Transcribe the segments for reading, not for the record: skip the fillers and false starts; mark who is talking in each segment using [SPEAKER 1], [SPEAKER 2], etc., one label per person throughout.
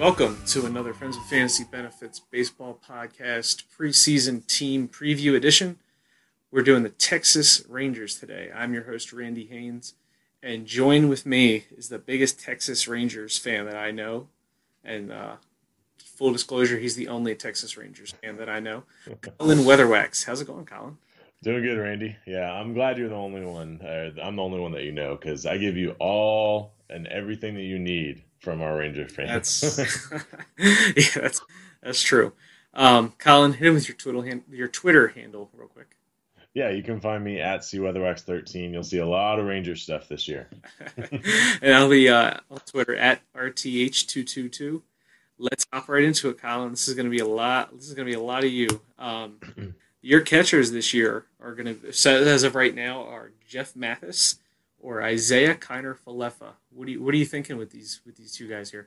[SPEAKER 1] Welcome to another Friends with Fantasy Benefits baseball podcast preseason team preview edition. We're doing the Texas Rangers today. I'm your host, Randy Haynes, and join with me is the biggest Texas Rangers fan that I know. And full disclosure, he's the only Texas Rangers fan that I know. Colin Weatherwax. How's it going, Colin?
[SPEAKER 2] Doing good, Randy. Yeah, I'm glad you're the only one. I'm the only one that you know because I give you all and everything that you need from our Ranger fans.
[SPEAKER 1] That's yeah, that's true. Colin, hit him with your Twitter handle real quick.
[SPEAKER 2] Yeah, you can find me at cweatherwax13. You'll see a lot of Ranger stuff this year.
[SPEAKER 1] And I'll be on Twitter at RTH222. Let's hop right into it, Colin. This is going to be a lot. This is going to be a lot of you. Your catchers this year are going to, as of right now, are Jeff Mathis or Isaiah Kiner-Falefa. What are you thinking with these two guys here?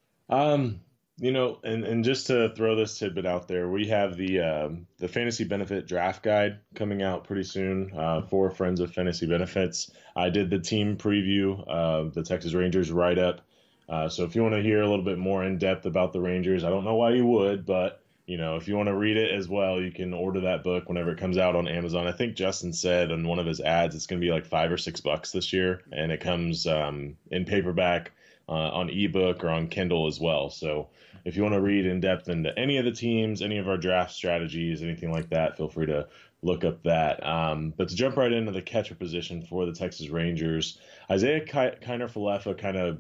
[SPEAKER 2] And just to throw this tidbit out there, we have the fantasy benefit draft guide coming out pretty soon for Friends of Fantasy Benefits. I did the team preview of the Texas Rangers write-up. So if you want to hear a little bit more in depth about the Rangers, I don't know why you would, but if you want to read it as well, you can order that book whenever it comes out on Amazon. I think Justin said on one of his ads it's going to be like $5 or $6 this year, and it comes in paperback on ebook or on Kindle as well. So if you want to read in depth into any of the teams, any of our draft strategies, anything like that, feel free to look up that. But to jump right into the catcher position for the Texas Rangers, Isaiah Kiner-Falefa kind of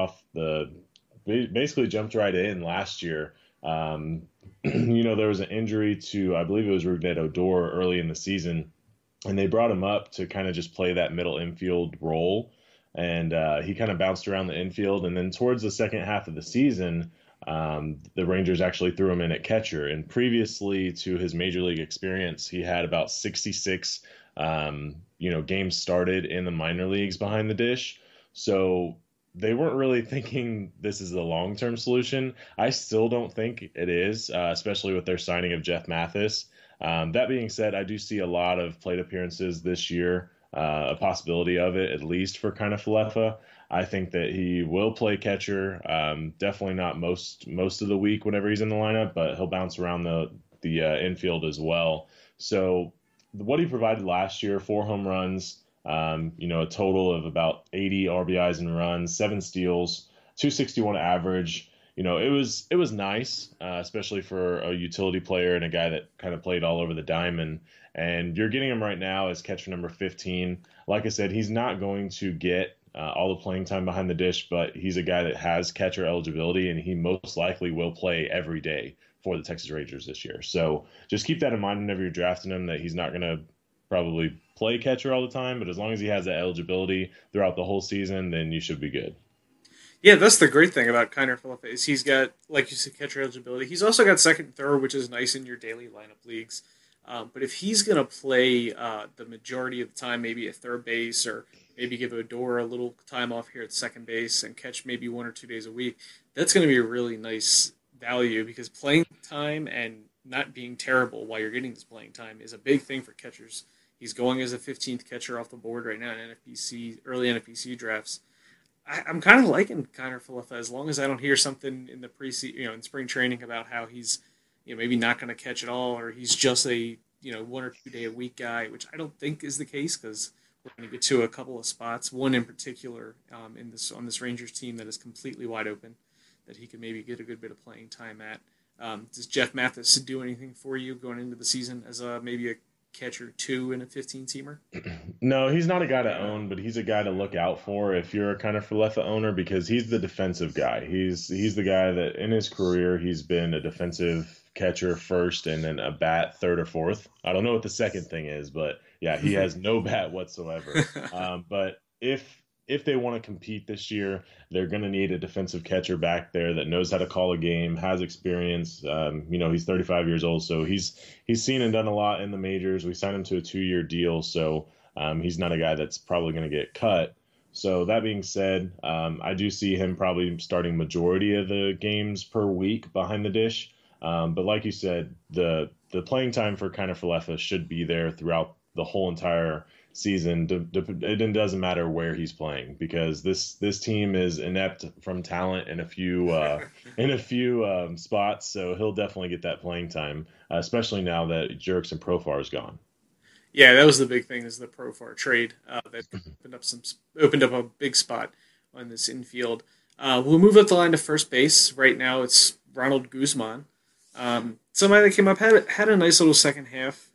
[SPEAKER 2] basically jumped right in last year. There was an injury to, I believe it was Rougned Odor early in the season, and they brought him up to kind of just play that middle infield role. And he kind of bounced around the infield. And then towards the second half of the season, the Rangers actually threw him in at catcher. And previously to his major league experience, he had about 66, games started in the minor leagues behind the dish. So they weren't really thinking this is a long-term solution. I still don't think it is, especially with their signing of Jeff Mathis. That being said, I do see a lot of plate appearances this year, a possibility of it, at least for Kiner-Falefa. I think that he will play catcher, definitely not most of the week whenever he's in the lineup, but he'll bounce around the infield as well. So what he provided last year, 4 home runs, a total of about 80 RBIs and runs, 7 steals, 261 average. It was nice, especially for a utility player and a guy that kind of played all over the diamond. And you're getting him right now as catcher number 15. Like I said, he's not going to get all the playing time behind the dish, but he's a guy that has catcher eligibility, and he most likely will play every day for the Texas Rangers this year. So just keep that in mind whenever you're drafting him, that he's not going to probably play catcher all the time, but as long as he has that eligibility throughout the whole season, then you should be good.
[SPEAKER 1] Yeah, that's the great thing about Kiner-Falefa is he's got, like you said, catcher eligibility. He's also got second and third, which is nice in your daily lineup leagues. But if he's going to play the majority of the time, maybe at third base, or maybe give Odor a little time off here at second base and catch maybe 1 or 2 days a week, that's going to be a really nice value, because playing time and not being terrible while you're getting this playing time is a big thing for catchers. He's going as a 15th catcher off the board right now in early NFBC drafts. I'm kind of liking Kiner-Falefa as long as I don't hear something in the in spring training about how he's, maybe not going to catch at all, or he's just a, 1 or 2 day a week guy, which I don't think is the case, because we're going to get to a couple of spots, one in particular on this Rangers team that is completely wide open, that he could maybe get a good bit of playing time at. Does Jeff Mathis do anything for you going into the season as maybe a catcher 2 in a 15-teamer?
[SPEAKER 2] No, he's not a guy to own, but he's a guy to look out for if you're a Kiner-Falefa owner, because he's the defensive guy. He's the guy that in his career he's been a defensive catcher first and then a bat third or fourth. I don't know what the second thing is, but yeah, he has no bat whatsoever. But if they want to compete this year, they're going to need a defensive catcher back there that knows how to call a game, has experience. He's 35 years old, so he's seen and done a lot in the majors. We signed him to a 2-year deal, so he's not a guy that's probably going to get cut. So that being said, I do see him probably starting majority of the games per week behind the dish. But like you said, the playing time for Kiner-Falefa should be there throughout the whole entire season. It doesn't matter where he's playing because this team is inept from talent in a few spots. So he'll definitely get that playing time, especially now that Jurickson Profar is gone.
[SPEAKER 1] Yeah, that was the big thing is the Profar trade that opened up a big spot on this infield. We'll move up the line to first base. Right now, it's Ronald Guzman. Somebody that came up had a nice little second half.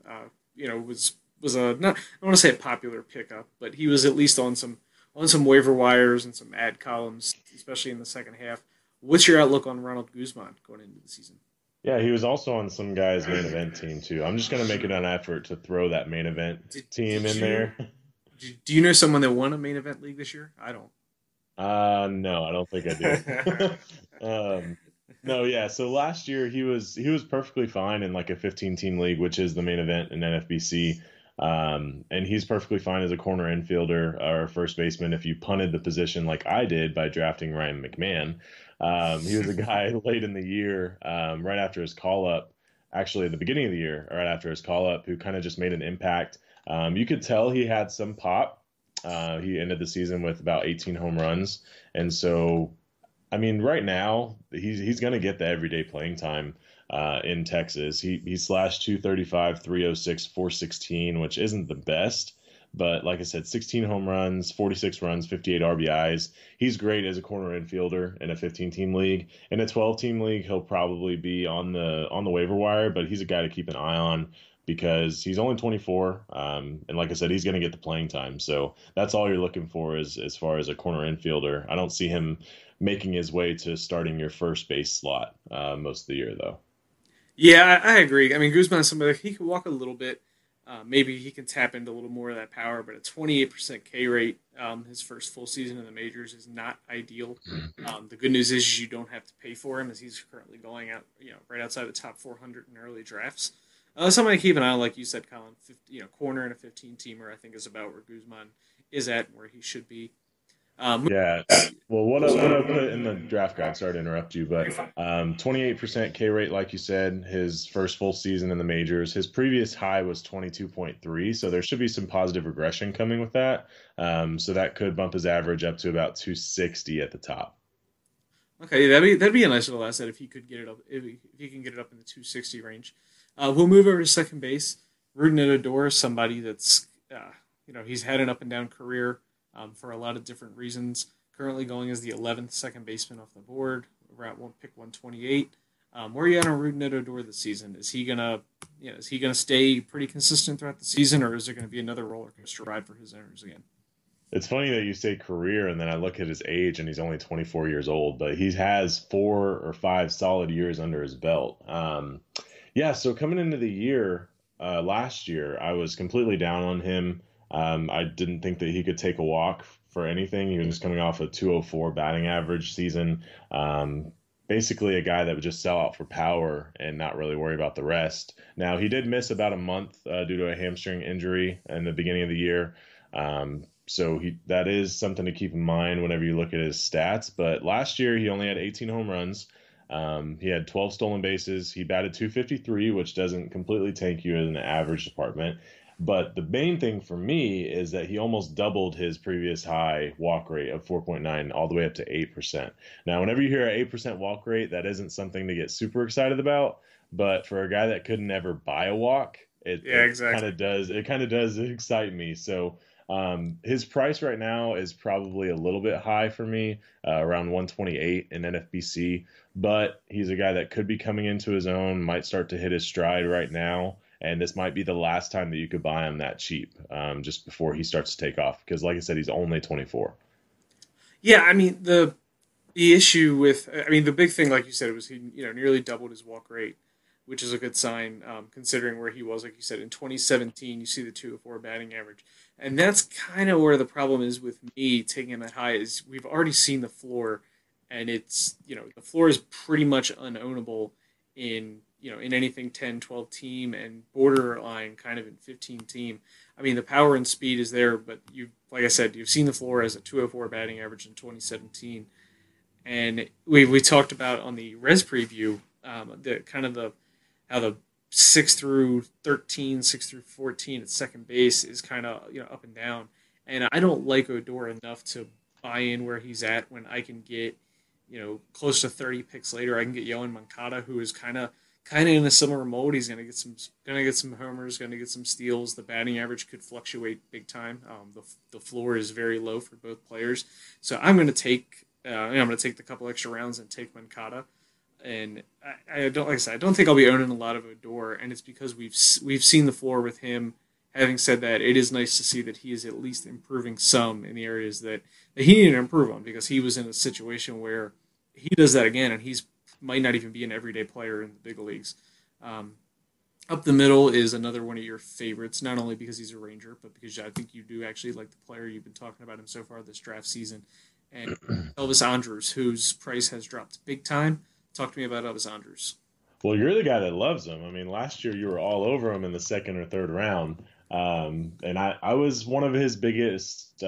[SPEAKER 1] Was a not I want to say a popular pickup, but he was at least on some waiver wires and some ad columns, especially in the second half. What's your outlook on Ronald Guzman going into the season?
[SPEAKER 2] Yeah, he was also on some guy's main event team too. I'm just gonna make it an effort to throw that main event team
[SPEAKER 1] Did
[SPEAKER 2] in there.
[SPEAKER 1] you do you know someone that won a main event league this year? I don't.
[SPEAKER 2] No, I don't think I do. um, no, yeah. So last year he was perfectly fine in like a 15 team league, which is the main event in NFBC. And he's perfectly fine as a corner infielder or first baseman if you punted the position like I did by drafting Ryan McMahon. He was a guy late in the year, right after his call up, actually at the beginning of the year, right after his call up, who kind of just made an impact. You could tell he had some pop. He ended the season with about 18 home runs, and so I mean, right now he's going to get the everyday playing time in Texas. He slashed 235, 306, 416, which isn't the best, but like I said, 16 home runs, 46 runs, 58 RBIs. He's great as a corner infielder in a 15 team league. In a 12 team league, he'll probably be on the waiver wire, but he's a guy to keep an eye on because he's only 24, and like I said, he's going to get the playing time. So that's all you're looking for is as far as a corner infielder. I don't see him making his way to starting your first base slot most of the year, though.
[SPEAKER 1] Yeah, I agree. I mean, Guzman's somebody he can walk a little bit. Maybe he can tap into a little more of that power, but a 28% K rate, his first full season in the majors is not ideal. The good news is you don't have to pay for him, as he's currently going out, right outside the top 400 in early drafts. Somebody to keep an eye on, like you said, Colin. Corner in a 15 teamer, I think is about where Guzman is at and where he should be.
[SPEAKER 2] Yeah. Well, what I put in the draft guide, sorry to interrupt you, but 28% K rate, like you said, his first full season in the majors. His previous high was 22.3, so there should be some positive regression coming with that. So that could bump his average up to about 260 at the top.
[SPEAKER 1] Okay, that'd be a nice little asset if he could get it up if he can get it up in the 260 range. We'll move over to second base. Ruben Odor is somebody that's he's had an up and down career for a lot of different reasons. Currently going as the 11th second baseman off the board, around pick 128. Where are you at on Ruben Odor this season? Is he gonna stay pretty consistent throughout the season, or is there going to be another roller coaster ride for his owners again?
[SPEAKER 2] It's funny that you say career, and then I look at his age, and he's only 24 years old, but he has 4 or 5 solid years under his belt. Yeah, so coming into the year, last year, I was completely down on him. I didn't think that he could take a walk for anything. He was just coming off a 204 batting average season. Basically, a guy that would just sell out for power and not really worry about the rest. Now, he did miss about a month due to a hamstring injury in the beginning of the year. So that is something to keep in mind whenever you look at his stats. But last year, he only had 18 home runs. He had 12 stolen bases. He batted 253, which doesn't completely tank you in an average department. But the main thing for me is that he almost doubled his previous high walk rate of 4.9 all the way up to 8%. Now, whenever you hear an 8% walk rate, that isn't something to get super excited about. But for a guy that could never buy a walk,
[SPEAKER 1] Yeah, exactly.
[SPEAKER 2] kind of does excite me. So his price right now is probably a little bit high for me, around 128 in NFBC. But he's a guy that could be coming into his own, might start to hit his stride right now. And this might be the last time that you could buy him that cheap, just before he starts to take off. Because, like I said, he's only 24.
[SPEAKER 1] Yeah, I mean the issue with the big thing, like you said, was he nearly doubled his walk rate, which is a good sign considering where he was. Like you said, in 2017, you see the 204 batting average, and that's kind of where the problem is with me taking him that high. Is we've already seen the floor, and it's the floor is pretty much unownable in anything 10, 12 team and borderline kind of in 15 team. I mean, the power and speed is there, but like I said, you've seen the floor as a 204 batting average in 2017. And we talked about on the res preview the kind of the how the 6 through 13, 6 through 14 at second base is kind of up and down. And I don't like Odor enough to buy in where he's at when I can get close to 30 picks later. I can get Yohan Moncada, who is kind of in a similar mode. He's gonna get some homers, gonna get some steals. The batting average could fluctuate big time. The floor is very low for both players, so I'm gonna take the couple extra rounds and take Moncada. And I don't like I said, I don't think I'll be owning a lot of Odor, and it's because we've seen the floor with him. Having said that, it is nice to see that he is at least improving some in the areas that he needed to improve on, because he was in a situation where he does that again, and he's might not even be an everyday player in the big leagues. Up the middle is another one of your favorites, not only because he's a Ranger, but because I think you do actually like the player. You've been talking about him so far this draft season. And Elvis Andrus, whose price has dropped big time. Talk to me about Elvis Andrus.
[SPEAKER 2] Well, you're the guy that loves him. I mean, last year you were all over him in the second or third round. And I was one of his biggest,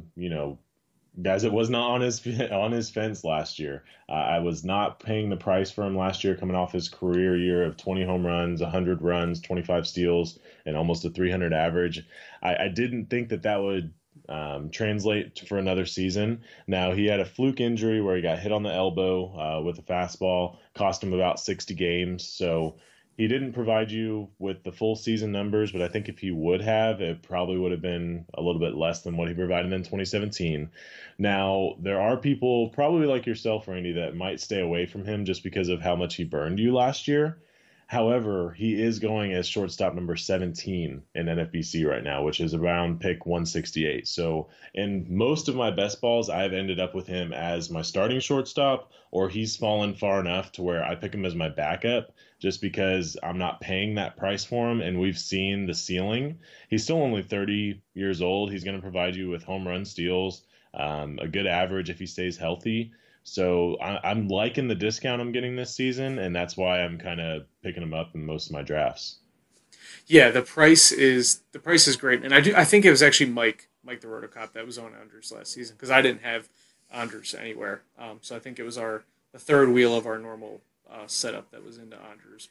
[SPEAKER 2] guys that was not on his fence last year. I was not paying the price for him last year, coming off his career year of 20 home runs, 100 runs, 25 steals, and almost a 300 average. I didn't think that would translate for another season. Now, he had a fluke injury where he got hit on the elbow with a fastball, cost him about 60 games. So he didn't provide you with the full season numbers, but I think if he would have, it probably would have been a little bit less than what he provided in 2017. Now, there are people probably like yourself, Randy, that might stay away from him just because of how much he burned you last year. However, he is going as shortstop number 17 in NFBC right now, which is around pick 168. So in most of my best balls, I've ended up with him as my starting shortstop, or he's fallen far enough to where I pick him as my backup just because I'm not paying that price for him. And we've seen the ceiling. He's still only 30 years old. He's going to provide you with home run steals, a good average if he stays healthy. So I'm liking the discount I'm getting this season, and that's why I'm kind of picking him up in most of my drafts.
[SPEAKER 1] Yeah, the price is great, and I think it was actually Mike the Rotocop that was on Andrus last season, because I didn't have Andrus anywhere. So I think it was the third wheel of our normal setup that was into Andrus.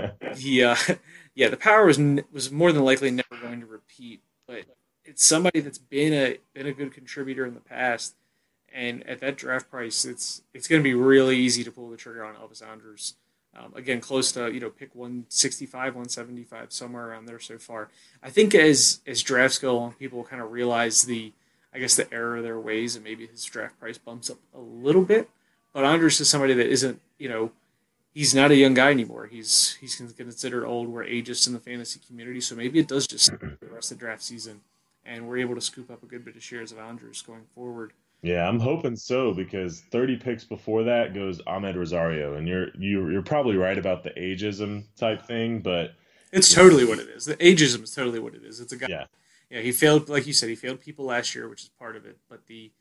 [SPEAKER 1] The power was more than likely never going to repeat, but it's somebody that's been a good contributor in the past. And at that draft price, it's going to be really easy to pull the trigger on Elvis Andrus. Again, close to pick 165, 175, somewhere around there so far. I think as drafts go on, people kind of realize the error of their ways, and maybe his draft price bumps up a little bit. But Andrus is somebody that isn't he's not a young guy anymore. He's considered old. We're ageist in the fantasy community, so maybe it does just the rest of the draft season, and we're able to scoop up a good bit of shares of Andrus going forward.
[SPEAKER 2] Yeah, I'm hoping so, because 30 picks before that goes Ahmed Rosario, and you're probably right about the ageism type thing, but
[SPEAKER 1] it's totally what it is. The ageism is totally what it is. It's a guy.
[SPEAKER 2] Yeah,
[SPEAKER 1] he failed, like you said, he failed people last year, which is part of it. But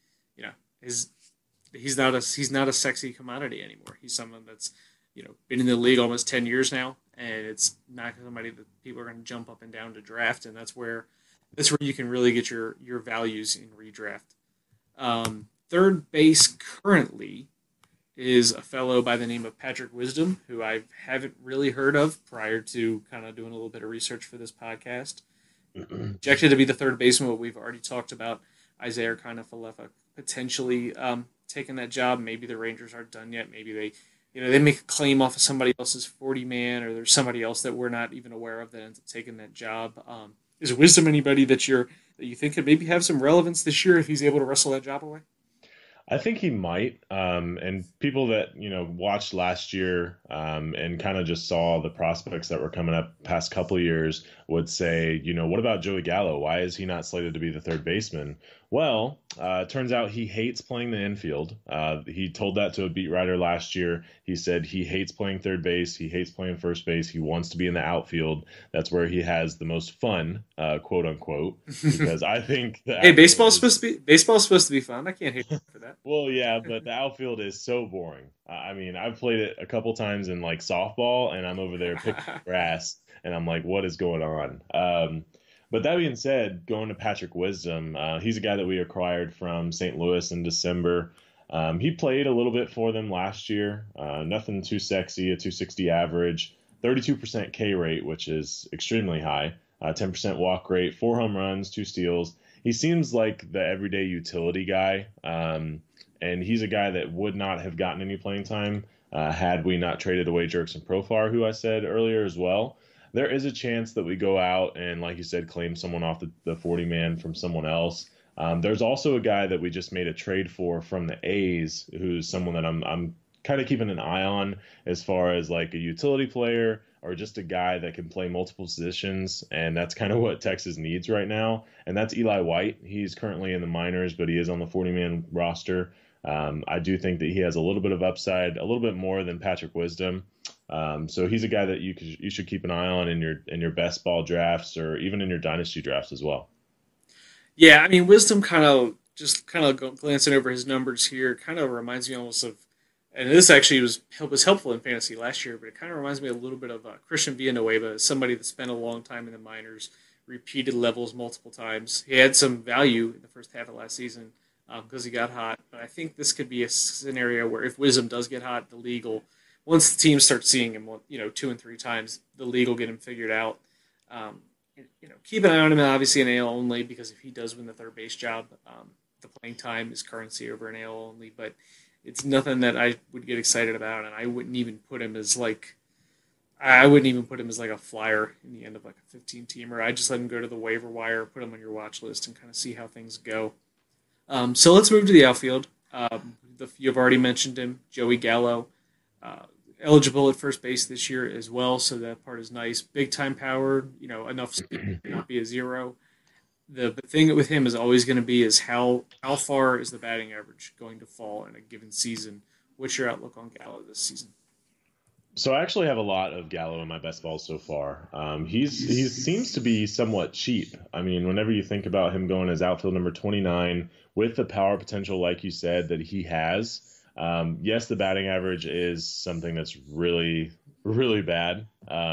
[SPEAKER 1] he's not a sexy commodity anymore. He's someone that's been in the league almost 10 years now, and it's not somebody that people are going to jump up and down to draft, and that's where you can really get your values in redraft. Third base currently is a fellow by the name of Patrick Wisdom, who I haven't really heard of prior to kind of doing a little bit of research for this podcast. Projected to be the third baseman, but we've already talked about Isaiah Kiner-Falefa potentially taking that job. Maybe the Rangers aren't done yet. Maybe they make a claim off of somebody else's 40-man, or there's somebody else that we're not even aware of that ends up taking that job. Is Wisdom anybody that you think could maybe have some relevance this year if he's able to wrestle that job away?
[SPEAKER 2] I think he might. And people that, watched last year and kind of just saw the prospects that were coming up past couple of years would say, what about Joey Gallo? Why is he not slated to be the third baseman? Well, it turns out he hates playing the infield. He told that to a beat writer last year. He said he hates playing third base. He hates playing first base. He wants to be in the outfield. That's where he has the most fun, quote unquote. Because I think
[SPEAKER 1] hey, baseball's supposed to be fun. I can't hate for that.
[SPEAKER 2] Well, yeah, but the outfield is so boring. I mean, I've played it a couple times in like softball, and I'm over there picking grass, and I'm like, what is going on? But that being said, going to Patrick Wisdom, he's a guy that we acquired from St. Louis in December. He played a little bit for them last year. Nothing too sexy, a 260 average. 32% K rate, which is extremely high, 10% walk rate, 4 home runs, 2 steals. He seems like the everyday utility guy, and he's a guy that would not have gotten any playing time had we not traded away Jurickson Profar, who I said earlier as well. There is a chance that we go out and, like you said, claim someone off the 40 man from someone else. There's also a guy that we just made a trade for from the A's, who's someone that I'm kind of keeping an eye on as far as like a utility player or just a guy that can play multiple positions. And that's kind of what Texas needs right now. And that's Eli White. He's currently in the minors, but he is on the 40-man roster. I do think that he has a little bit of upside, a little bit more than Patrick Wisdom. So he's a guy that you should keep an eye on in your best ball drafts or even in your dynasty drafts as well.
[SPEAKER 1] Yeah, I mean, Wisdom kind of glancing over his numbers here kind of reminds me almost of, and this actually was helpful in fantasy last year, but it kind of reminds me a little bit of Christian Villanueva, somebody that spent a long time in the minors, repeated levels multiple times. He had some value in the first half of last season because he got hot, but I think this could be a scenario where if Wisdom does get hot, the league will, once the teams start seeing him, 2 and 3 times, the league will get him figured out. Um, Keep an eye on him, obviously, in AL only, because if he does win the third base job, the playing time is currency over an AL only. But it's nothing that I would get excited about, and I wouldn't even put him as like a flyer in the end of like a 15-teamer. I just let him go to the waiver wire, put him on your watch list, and kind of see how things go. So let's move to the outfield. You've already mentioned him, Joey Gallo. Eligible at first base this year as well, so that part is nice. Big time power, enough speed to not be a zero. The thing with him is always going to be is how far is the batting average going to fall in a given season? What's your outlook on Gallo this season?
[SPEAKER 2] So I actually have a lot of Gallo in my best balls so far. He seems to be somewhat cheap. I mean, whenever you think about him going as outfield number 29 with the power potential, like you said, that he has. Yes, the batting average is something that's really, really bad.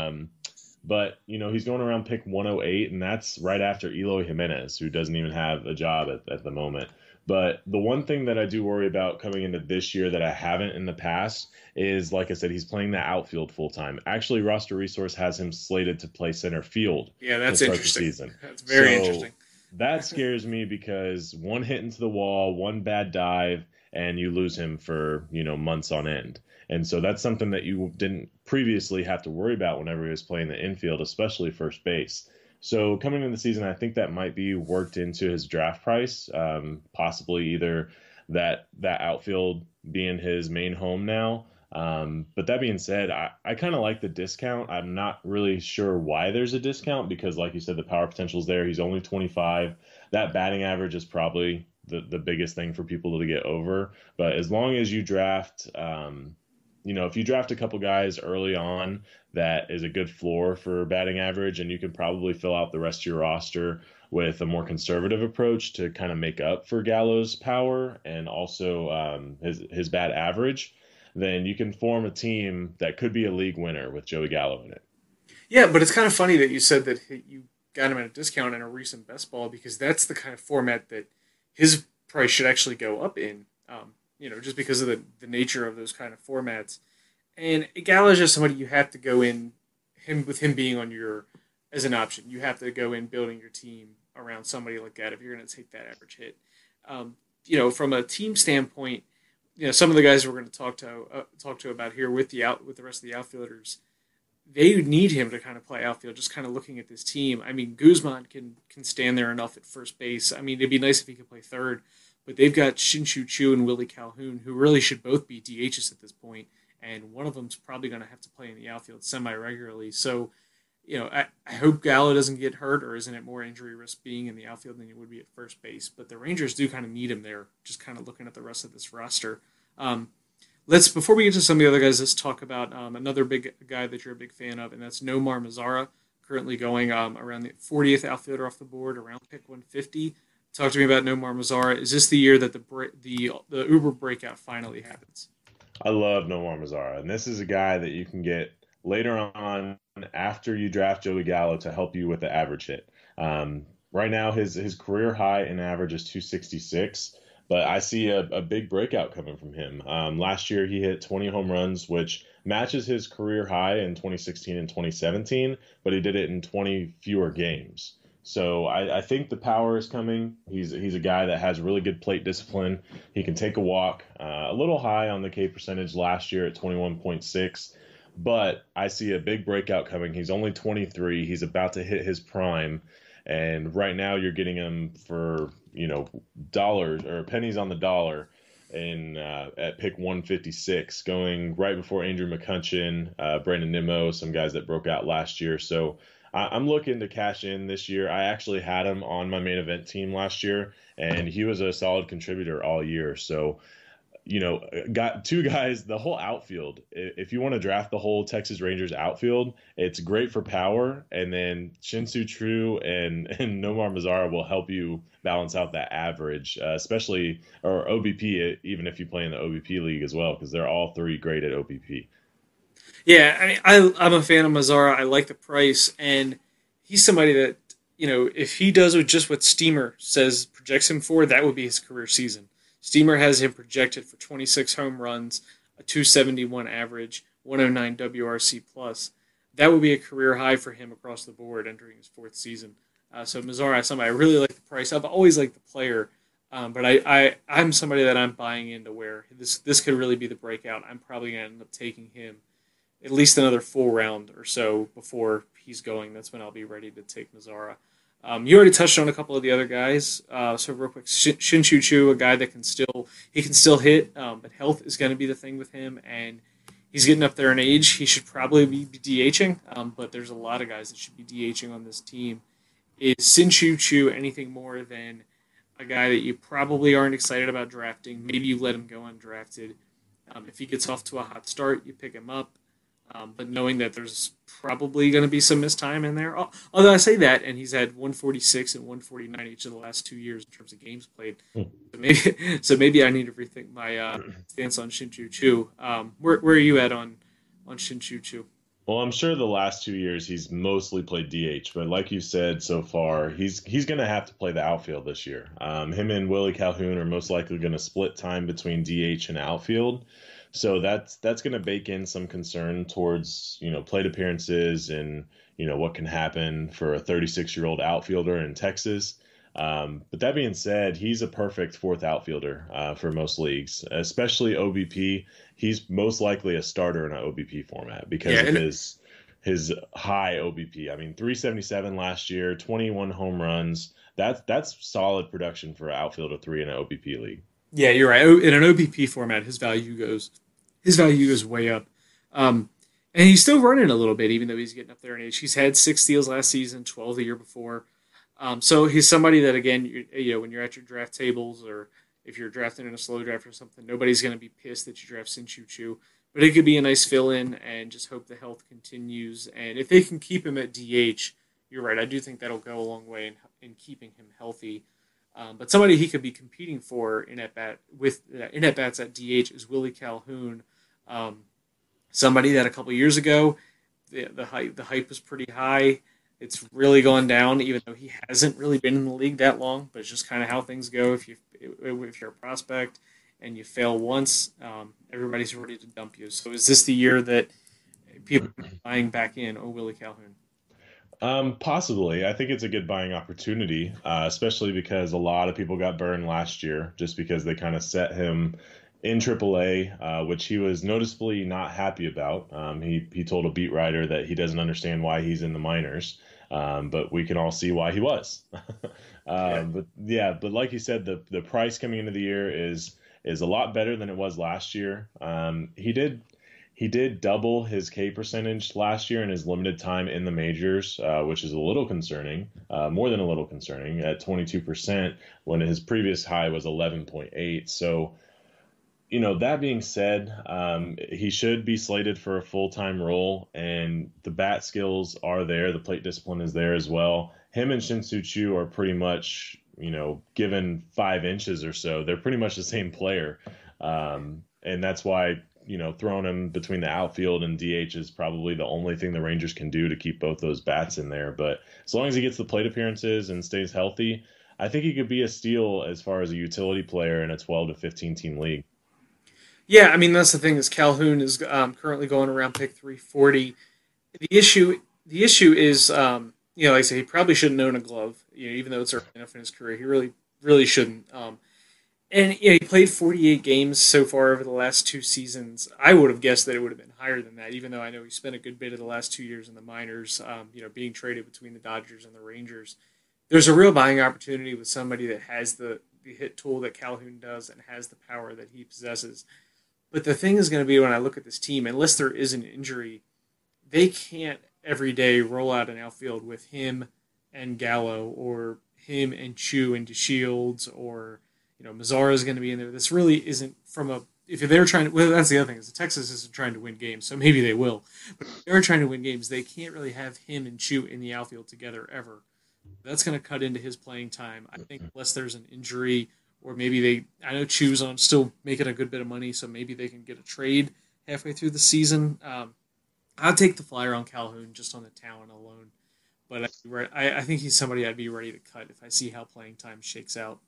[SPEAKER 2] But, he's going around pick 108, and that's right after Eloy Jimenez, who doesn't even have a job at the moment. But the one thing that I do worry about coming into this year that I haven't in the past is, like I said, he's playing the outfield full time. Actually, Roster Resource has him slated to play center field.
[SPEAKER 1] Yeah, that's interesting. The season. That's
[SPEAKER 2] very interesting. That scares me because one hit into the wall, one bad dive, and you lose him for, months on end. And so that's something that you didn't previously have to worry about whenever he was playing the infield, especially first base. So coming into the season, I think that might be worked into his draft price, possibly either that outfield being his main home now. But that being said, I kind of like the discount. I'm not really sure why there's a discount because, like you said, the power potential is there. He's only 25. That batting average is probably the biggest thing for people to get over. But as long as you draft, if you draft a couple guys early on, that is a good floor for batting average, and you can probably fill out the rest of your roster with a more conservative approach to kind of make up for Gallo's power and also his bad average, then you can form a team that could be a league winner with Joey Gallo in it.
[SPEAKER 1] Yeah, but it's kind of funny that you said that you got him at a discount in a recent best ball because that's the kind of format that his price should actually go up in, just because of the nature of those kind of formats. And Gallo is just somebody you have to go in, with him being on as an option. You have to go in building your team around somebody like that if you're going to take that average hit. From a team standpoint, some of the guys we're going to talk to about here with the rest of the outfielders, they need him to kind of play outfield. Just kind of looking at this team, I mean, Guzman can stand there enough at first base. I mean, it'd be nice if he could play third, but they've got Shin-Soo Choo and Willie Calhoun, who really should both be DHs at this point, and one of them's probably going to have to play in the outfield semi-regularly. So, I hope Gallo doesn't get hurt, or isn't at more injury risk being in the outfield than he would be at first base. But the Rangers do kind of need him there, just kind of looking at the rest of this roster. Before we get to some of the other guys, let's talk about another big guy that you're a big fan of, and that's Nomar Mazara, currently going around the 40th outfielder off the board, around pick 150. Talk to me about Nomar Mazara. Is this the year that the Uber breakout finally happens?
[SPEAKER 2] I love Nomar Mazara, and this is a guy that you can get later on after you draft Joey Gallo to help you with the average hit. Right now, his career high in average is 266, but I see a big breakout coming from him. Last year, he hit 20 home runs, which matches his career high in 2016 and 2017, but he did it in 20 fewer games. So I think the power is coming. He's a guy that has really good plate discipline. He can take a walk. A little high on the K percentage last year at 21.6, but I see a big breakout coming. He's only 23. He's about to hit his prime, and right now you're getting him for dollars or pennies on the dollar in at pick 156, going right before Andrew McCutchen, Brandon Nimmo, some guys that broke out last year. So I'm looking to cash in this year. I actually had him on my main event team last year, and he was a solid contributor all year. So got two guys, the whole outfield. If you want to draft the whole Texas Rangers outfield, it's great for power. And then Shin-Soo Choo and Nomar Mazara will help you balance out that average, especially, or OBP, even if you play in the OBP league as well, because they're all three great at OBP.
[SPEAKER 1] Yeah, I mean, I'm a fan of Mazara. I like the price, and he's somebody that, if he does just what Steamer says projects him for, that would be his career season. Steamer has him projected for 26 home runs, a 271 average, 109 WRC plus. That would be a career high for him across the board entering his fourth season. So Mazara is somebody I really like the price. I've always liked the player, but I'm somebody that I'm buying into where this could really be the breakout. I'm probably going to end up taking him at least another full round or so before he's going. That's when I'll be ready to take Mazara. You already touched on a couple of the other guys. So real quick, Shin-Soo Choo, a guy that can still hit, but health is going to be the thing with him, and he's getting up there in age. He should probably be DHing, but there's a lot of guys that should be DHing on this team. Is Shin-Soo Choo anything more than a guy that you probably aren't excited about drafting? Maybe you let him go undrafted. If he gets off to a hot start, you pick him up. But knowing that there's probably going to be some missed time in there. Although I say that, and he's had 146 and 149 each of the last 2 years in terms of games played. So maybe I need to rethink my stance on Shin-Soo Choo. Where are you at on Shin-Soo Choo?
[SPEAKER 2] Well, I'm sure the last 2 years he's mostly played DH, but like you said so far, he's going to have to play the outfield this year. Him and Willie Calhoun are most likely going to split time between DH and outfield. So that's going to bake in some concern towards, plate appearances and, what can happen for a 36-year-old outfielder in Texas. But that being said, he's a perfect fourth outfielder for most leagues, especially OBP. He's most likely a starter in an OBP format because of his high OBP. I mean, 377 last year, 21 home runs. That's solid production for an outfielder 3 in an OBP league.
[SPEAKER 1] Yeah, you're right. In an OBP format, his value goes way up. And he's still running a little bit, even though he's getting up there in age. He's had 6 steals last season, 12 the year before. So he's somebody that, again, when you're at your draft tables or if you're drafting in a slow draft or something, nobody's going to be pissed that you draft Shin-Soo Choo. But it could be a nice fill-in and just hope the health continues. And if they can keep him at DH, you're right. I do think that'll go a long way in keeping him healthy. But somebody he could be competing for in at bats at DH is Willie Calhoun. Somebody that a couple years ago the hype was pretty high. It's really gone down, even though he hasn't really been in the league that long. But it's just kind of how things go. If you're a prospect and you fail once, everybody's ready to dump you. So is this the year that people are buying back in? Oh, Willie Calhoun.
[SPEAKER 2] Possibly. I think it's a good buying opportunity, especially because a lot of people got burned last year just because they kind of set him in AAA, which he was noticeably not happy about. He told a beat writer that he doesn't understand why he's in the minors, but we can all see why he was. But like you said, the price coming into the year is a lot better than it was last year. He did double his K percentage last year in his limited time in the majors, which is a little concerning, more than a little concerning, at 22% when his previous high was 11.8. So, that being said, he should be slated for a full-time role, and the bat skills are there. The plate discipline is there as well. Him and Shin-Soo Choo are pretty much, given 5 inches or so, they're pretty much the same player. And that's why throwing him between the outfield and DH is probably the only thing the Rangers can do to keep both those bats in there. But as long as he gets the plate appearances and stays healthy, I think he could be a steal as far as a utility player in a 12 to 15 team league.
[SPEAKER 1] Yeah, I mean that's the thing is Calhoun is currently going around pick 340. The issue is like I say he probably shouldn't own a glove. Even though it's early enough in his career, he really shouldn't. And he played 48 games so far over the last two seasons. I would have guessed that it would have been higher than that, even though I know he spent a good bit of the last 2 years in the minors, being traded between the Dodgers and the Rangers. There's a real buying opportunity with somebody that has the hit tool that Calhoun does and has the power that he possesses. But the thing is going to be when I look at this team, unless there is an injury, they can't every day roll out an outfield with him and Gallo or him and Chu and DeShields or Mazzara is going to be in there. This really isn't from a if they're trying to. Well, that's the other thing is the Texas isn't trying to win games, so maybe they will. But if they're trying to win games, they can't really have him and Chu in the outfield together ever. That's going to cut into his playing time. I think unless there's an injury or maybe I know Chu's on still making a good bit of money, so maybe they can get a trade halfway through the season. I'll take the flyer on Calhoun just on the talent alone. But I think he's somebody I'd be ready to cut if I see how playing time shakes out.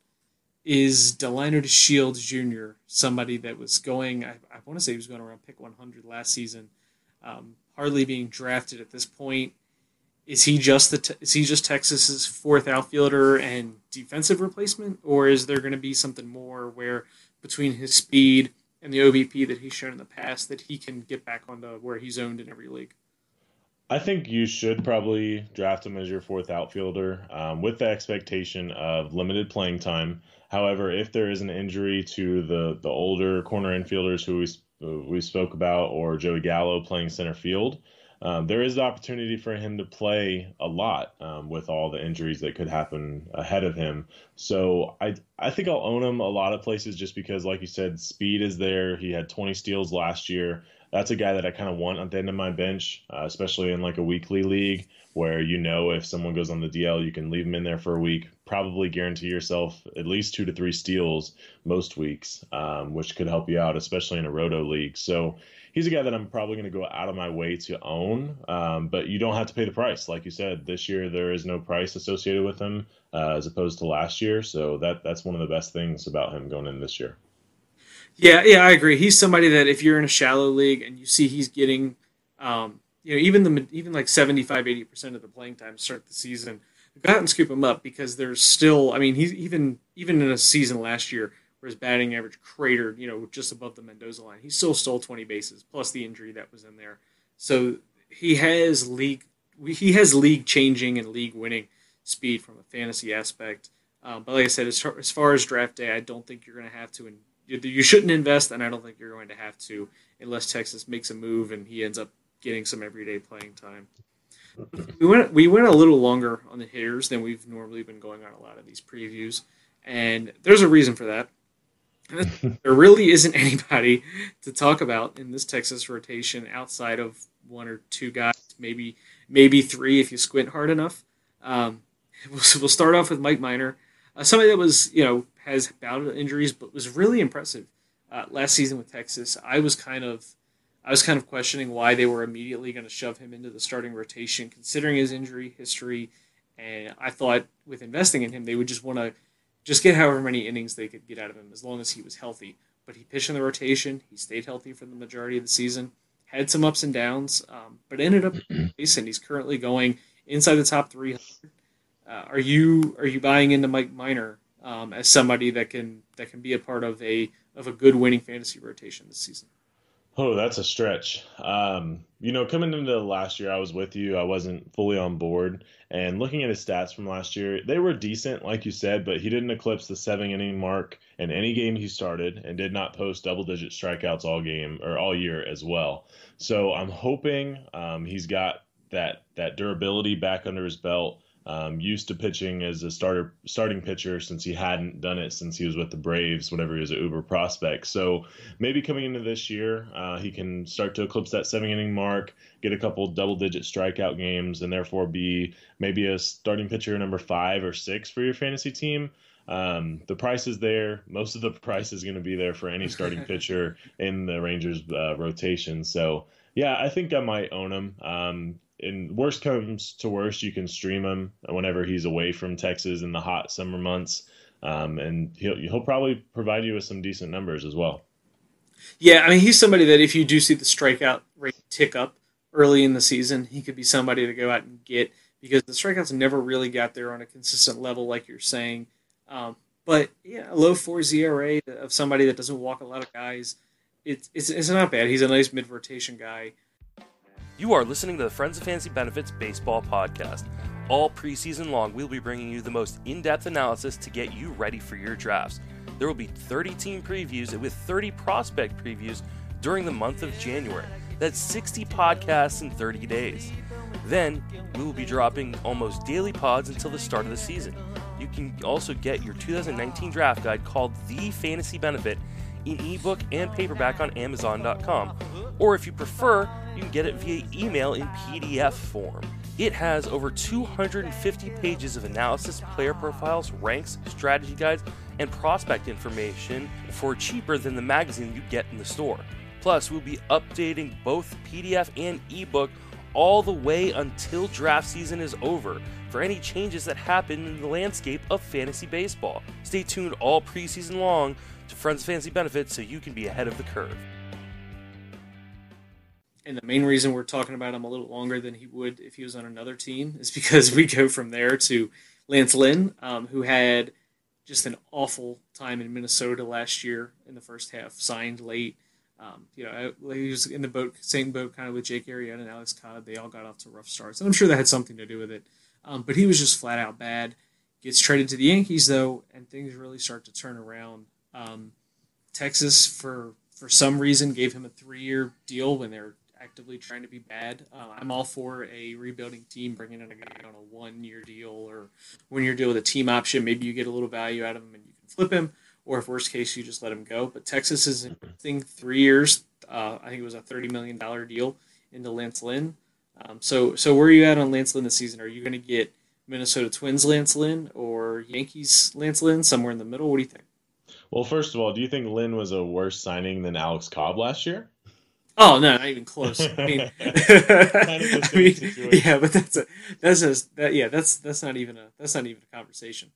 [SPEAKER 1] Is Delino DeShields Jr. somebody that was going, I want to say he was going around pick 100 last season, hardly being drafted at this point. Is he just Texas's fourth outfielder and defensive replacement, or is there going to be something more where between his speed and the OBP that he's shown in the past that he can get back onto where he's owned in every league?
[SPEAKER 2] I think you should probably draft him as your fourth outfielder with the expectation of limited playing time. However, if there is an injury to the older corner infielders who we spoke about or Joey Gallo playing center field, there is the opportunity for him to play a lot with all the injuries that could happen ahead of him. So I think I'll own him a lot of places just because, like you said, speed is there. He had 20 steals last year. That's a guy that I kind of want at the end of my bench, especially in like a weekly league where if someone goes on the DL, you can leave him in there for a week, probably guarantee yourself at least 2 to 3 steals most weeks, which could help you out, especially in a roto league. So he's a guy that I'm probably going to go out of my way to own, but you don't have to pay the price. Like you said, this year there is no price associated with him as opposed to last year. So that's one of the best things about him going in this year.
[SPEAKER 1] Yeah, I agree. He's somebody that if you're in a shallow league and you see he's getting, even like 75-80% of the playing time to start the season, go out and scoop him up because there's still, I mean, he's even in a season last year where his batting average cratered, just above the Mendoza line. He still stole 20 bases plus the injury that was in there. So he has league changing and league winning speed from a fantasy aspect. But like I said, as far as draft day, I don't think you're going to have to. You shouldn't invest, and I don't think you're going to have to unless Texas makes a move and he ends up getting some everyday playing time. We went a little longer on the hitters than we've normally been going on a lot of these previews, and there's a reason for that. There really isn't anybody to talk about in this Texas rotation outside of one or two guys, maybe three if you squint hard enough. We'll start off with Mike Minor, somebody that was has battled injuries but was really impressive last season with Texas. I was kind of questioning why they were immediately going to shove him into the starting rotation, considering his injury history. And I thought with investing in him, they would just want to just get however many innings they could get out of him as long as he was healthy. But he pitched in the rotation. He stayed healthy for the majority of the season. Had some ups and downs, but ended up decent. He's currently going inside the top 300. Are you buying into Mike Minor as somebody that can be a part of a good winning fantasy rotation this season?
[SPEAKER 2] Oh, that's a stretch. Coming into last year, I was with you. I wasn't fully on board. And looking at his stats from last year, they were decent, like you said, but he didn't eclipse the 7-inning mark in any game he started and did not post double-digit strikeouts all year as well. So I'm hoping he's got that durability back under his belt. Used to pitching as a starting pitcher since he hadn't done it since he was with the Braves whenever he was an uber prospect. So maybe coming into this year, he can start to eclipse that 7-inning mark, get a couple double-digit strikeout games, and therefore be maybe a starting pitcher number 5 or 6 for your fantasy team. The price is there. Most of the price is going to be there for any starting pitcher in the Rangers rotation. So, yeah, I think I might own him. in worst comes to worst, you can stream him whenever he's away from Texas in the hot summer months, and he'll probably provide you with some decent numbers as well.
[SPEAKER 1] Yeah, I mean, he's somebody that if you do see the strikeout rate tick up early in the season, he could be somebody to go out and get because the strikeouts never really got there on a consistent level, like you're saying. But yeah, a low 4 ERA of somebody that doesn't walk a lot of guys, it's not bad. He's a nice mid rotation guy.
[SPEAKER 3] You are listening to the Friends of Fantasy Benefits Baseball Podcast. All preseason long, we'll be bringing you the most in-depth analysis to get you ready for your drafts. There will be 30 team previews with 30 prospect previews during the month of January. That's 60 podcasts in 30 days. Then, we will be dropping almost daily pods until the start of the season. You can also get your 2019 draft guide called The Fantasy Benefit in ebook and paperback on Amazon.com. Or if you prefer, you can get it via email in PDF form. It has over 250 pages of analysis, player profiles, ranks, strategy guides, and prospect information for cheaper than the magazine you get in the store. Plus, we'll be updating both PDF and ebook all the way until draft season is over for any changes that happen in the landscape of fantasy baseball. Stay tuned all preseason long to Friends of Fantasy Benefits so you can be ahead of the curve.
[SPEAKER 1] And the main reason we're talking about him a little longer than he would if he was on another team is because we go from there to Lance Lynn, who had just an awful time in Minnesota last year in the first half, signed late. He was in the same boat kind of with Jake Arrieta and Alex Cobb. They all got off to rough starts, and I'm sure that had something to do with it. But he was just flat out bad. Gets traded to the Yankees, though, and things really start to turn around. Texas, for some reason, gave him a 3-year deal when they're actively trying to be bad. I'm all for a rebuilding team bringing in a guy on a 1-year deal or 1-year deal with a team option. Maybe you get a little value out of him and you can flip him, or if worst case, you just let him go. But Texas is investing 3 years. I think it was a $30 million deal into Lance Lynn. So where are you at on Lance Lynn this season? Are you going to get Minnesota Twins Lance Lynn or Yankees Lance Lynn, somewhere in the middle? What do you think?
[SPEAKER 2] Well, first of all, do you think Lynn was a worse signing than Alex Cobb last year?
[SPEAKER 1] Oh no, not even close. I mean, yeah, but that's not even a conversation.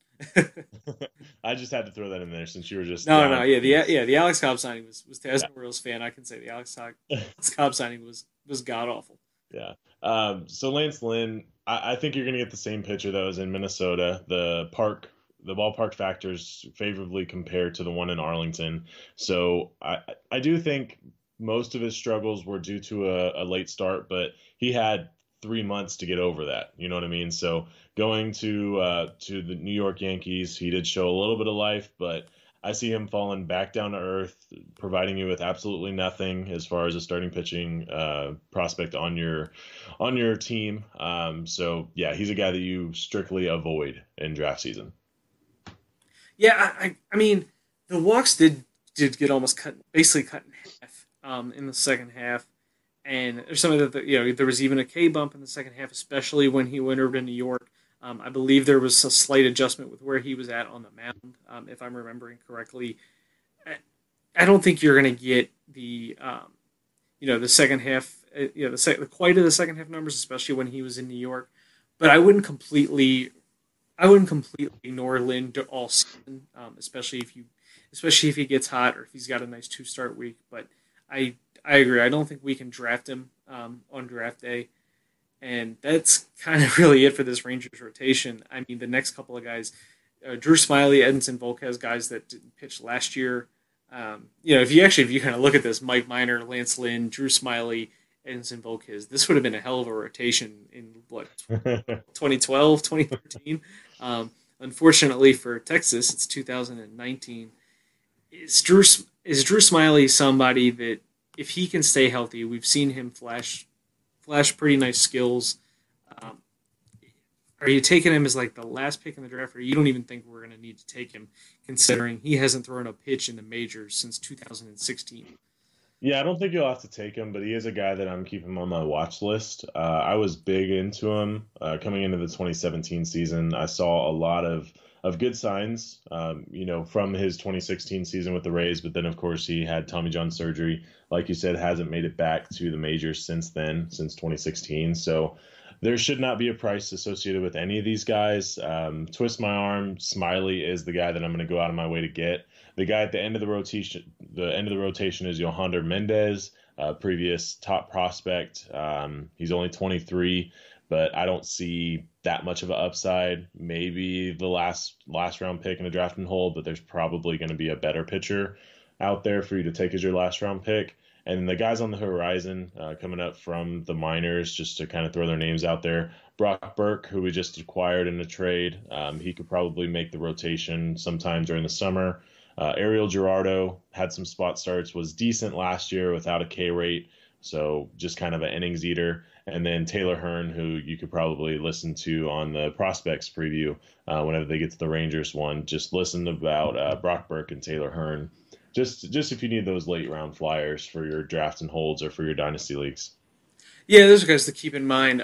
[SPEAKER 2] I just had to throw that in there since you were just
[SPEAKER 1] the Alex Cobb signing was as an Orioles fan, I can say the Alex Cobb signing was god awful.
[SPEAKER 2] Yeah. So Lance Lynn, I think you're going to get the same pitcher that was in Minnesota. The ballpark factors favorably compared to the one in Arlington. So I do think most of his struggles were due to a late start, but he had 3 months to get over that. You know what I mean? So going to the New York Yankees, he did show a little bit of life, but I see him falling back down to earth, providing you with absolutely nothing as far as a starting pitching prospect on your team. So yeah, he's a guy that you strictly avoid in draft season.
[SPEAKER 1] Yeah, I mean, the walks did get almost basically cut in half in the second half, and there's some of there was even a K bump in the second half, especially when he went over to New York. I believe there was a slight adjustment with where he was at on the mound, if I'm remembering correctly. I don't think you're going to get the second half, quite of the second half numbers, especially when he was in New York. But I wouldn't completely ignore Lynn all season, especially if he gets hot or if he's got a nice 2-start week. But I agree. I don't think we can draft him on draft day. And that's kind of really it for this Rangers rotation. I mean, the next couple of guys, Drew Smyly, Edinson Volquez, guys that didn't pitch last year. If you kind of look at this, Mike Minor, Lance Lynn, Drew Smyly, Edinson Volquez, this would have been a hell of a rotation in 2012, 2013. Unfortunately for Texas, it's 2019. Is Drew Smyly somebody that, if he can stay healthy, we've seen him flash pretty nice skills. Are you taking him as like the last pick in the draft, or you don't even think we're going to need to take him, considering he hasn't thrown a pitch in the majors since 2016?
[SPEAKER 2] Yeah, I don't think you'll have to take him, but he is a guy that I'm keeping on my watch list. I was big into him coming into the 2017 season. I saw a lot of good signs, from his 2016 season with the Rays, but then of course he had Tommy John surgery. Like you said, hasn't made it back to the majors since then, since 2016. So There should not be a price associated with any of these guys. Twist my arm, Smiley is the guy that I'm going to go out of my way to get. The guy at the end of the rotation is Yohander Mendez, previous top prospect. He's only 23, but I don't see that much of an upside. Maybe the last round pick in a draft and hold, but there's probably going to be a better pitcher out there for you to take as your last round pick. And the guys on the horizon coming up from the minors, just to kind of throw their names out there. Brock Burke, who we just acquired in a trade, he could probably make the rotation sometime during the summer. Ariel Gerardo had some spot starts, was decent last year without a K rate, so just kind of an innings eater. And then Taylor Hearn, who you could probably listen to on the prospects preview whenever they get to the Rangers one. Just listen about Brock Burke and Taylor Hearn. Just if you need those late round flyers for your draft and holds or for your dynasty leagues.
[SPEAKER 1] Yeah, those are guys to keep in mind.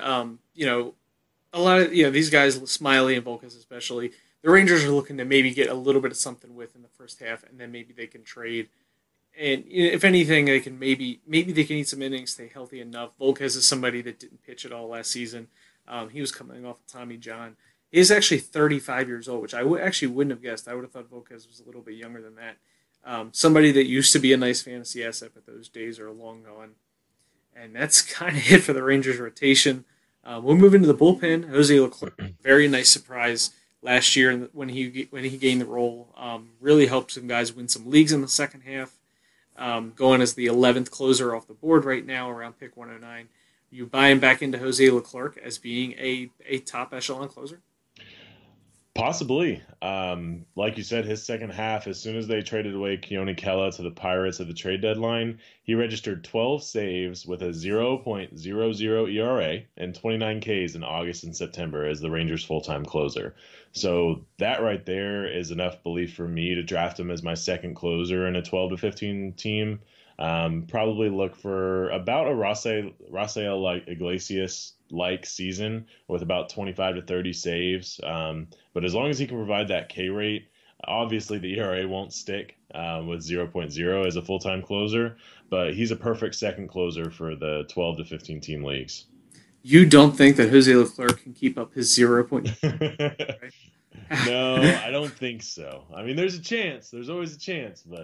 [SPEAKER 1] A lot of these guys, Smiley and Volquez especially, the Rangers are looking to maybe get a little bit of something with in the first half, and then maybe they can trade. And if anything, they can maybe they can eat some innings, stay healthy enough. Volquez is somebody that didn't pitch at all last season. He was coming off of Tommy John. He is actually 35 years old, which I actually wouldn't have guessed. I would have thought Volquez was a little bit younger than that. Somebody that used to be a nice fantasy asset, but those days are long gone. And that's kind of it for the Rangers rotation. We'll move into the bullpen. Jose Leclerc, very nice surprise last year when he gained the role. Really helped some guys win some leagues in the second half. Going as the 11th closer off the board right now around pick 109. You buy him back into Jose Leclerc as being a top echelon closer?
[SPEAKER 2] Possibly. Like you said, his second half, as soon as they traded away Keone Kela to the Pirates at the trade deadline, he registered 12 saves with a 0.00 ERA and 29 Ks in August and September as the Rangers' full-time closer. So that right there is enough belief for me to draft him as my second closer in a 12 to 15 team. Probably look for about a Rafael like Iglesias like season with about 25 to 30 saves. But as long as he can provide that K rate, obviously the ERA won't stick with 0.0 as a full-time closer, but he's a perfect second closer for the 12 to 15 team leagues.
[SPEAKER 1] You don't think that Jose Leclerc can keep up his 0.0?
[SPEAKER 2] No, I don't think so. I mean, there's a chance. There's always a chance, but...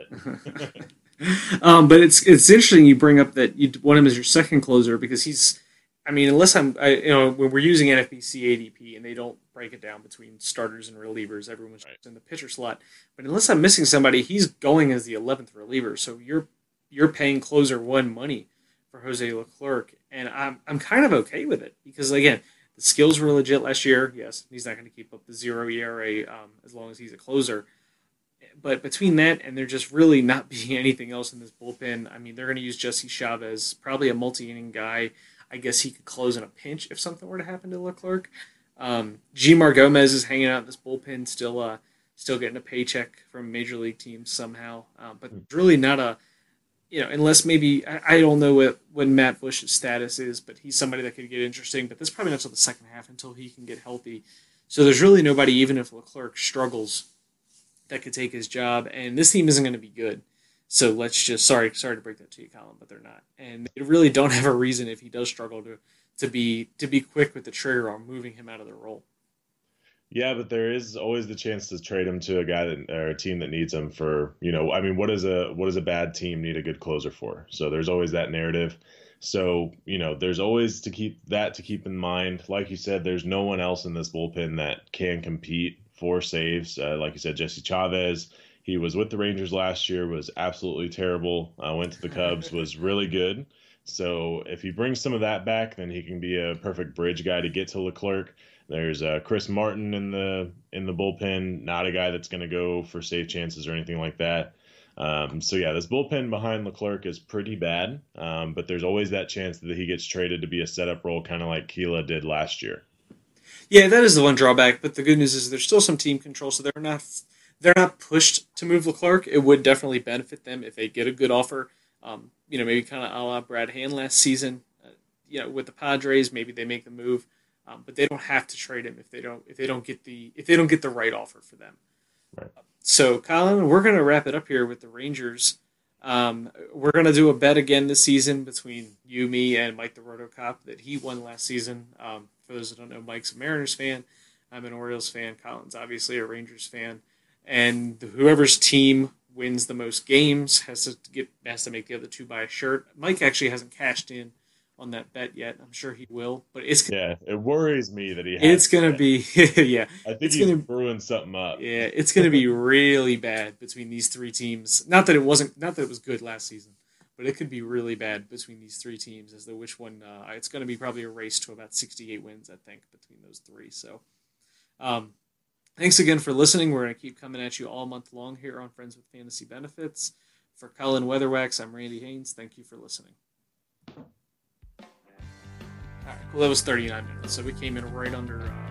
[SPEAKER 1] But it's interesting you bring up that you want him as your second closer because he's, I mean, when we're using NFBC ADP and they don't break it down between starters and relievers, everyone's right in the pitcher slot. But unless I'm missing somebody, he's going as the 11th reliever. So you're paying closer one money for Jose Leclerc, and I'm kind of okay with it because again, the skills were legit last year. Yes, he's not going to keep up the 0 ERA as long as he's a closer. But between that and there just really not being anything else in this bullpen, I mean, they're going to use Jesse Chavez, probably a multi-inning guy. I guess he could close in a pinch if something were to happen to Leclerc. Gmar Gomez is hanging out in this bullpen, still getting a paycheck from a major league team somehow. But it's really not a, unless maybe, I don't know what Matt Bush's status is, but he's somebody that could get interesting. But that's probably not until the second half until he can get healthy. So there's really nobody, even if Leclerc struggles, that could take his job, and this team isn't going to be good. So let's just sorry to break that to you, Colin, but they're not, and they really don't have a reason if he does struggle to be quick with the trigger on moving him out of the role.
[SPEAKER 2] Yeah, but there is always the chance to trade him to a guy or a team that needs him for I mean, what does a bad team need a good closer for? So there's always that narrative. So there's always to keep in mind. Like you said, there's no one else in this bullpen that can compete. 4 saves. Like you said, Jesse Chavez, he was with the Rangers last year, was absolutely terrible. Went to the Cubs, was really good. So if he brings some of that back, then he can be a perfect bridge guy to get to Leclerc. There's Chris Martin in the bullpen, not a guy that's going to go for save chances or anything like that. So yeah, this bullpen behind Leclerc is pretty bad, but there's always that chance that he gets traded to be a setup role, kind of like Kela did last year.
[SPEAKER 1] Yeah, that is the one drawback, but the good news is there's still some team control, so they're not pushed to move Leclerc. It would definitely benefit them if they get a good offer. Maybe kind of a la Brad Hand last season. With the Padres, maybe they make the move, but they don't have to trade him if they don't get the right offer for them.
[SPEAKER 2] Right.
[SPEAKER 1] So, Colin, we're going to wrap it up here with the Rangers. We're going to do a bet again this season between you, me, and Mike the Rotocop that he won last season. For those that don't know, Mike's a Mariners fan. I'm an Orioles fan. Colin's obviously a Rangers fan. And whoever's team wins the most games has to make the other two buy a shirt. Mike actually hasn't cashed in on that bet yet. I'm sure he will, but
[SPEAKER 2] it worries me that he has.
[SPEAKER 1] It's going to be yeah.
[SPEAKER 2] I think he's brewing something up.
[SPEAKER 1] Yeah, it's going to be really bad between these three teams. Not that it was good last season, but it could be really bad between these three teams as to which one. It's going to be probably a race to about 68 wins, I think, between those three. So, thanks again for listening. We're going to keep coming at you all month long here on Friends with Fantasy Benefits. For Colin Weatherwax, I'm Randy Haynes. Thank you for listening. All right, cool. That was 39 minutes, so we came in right under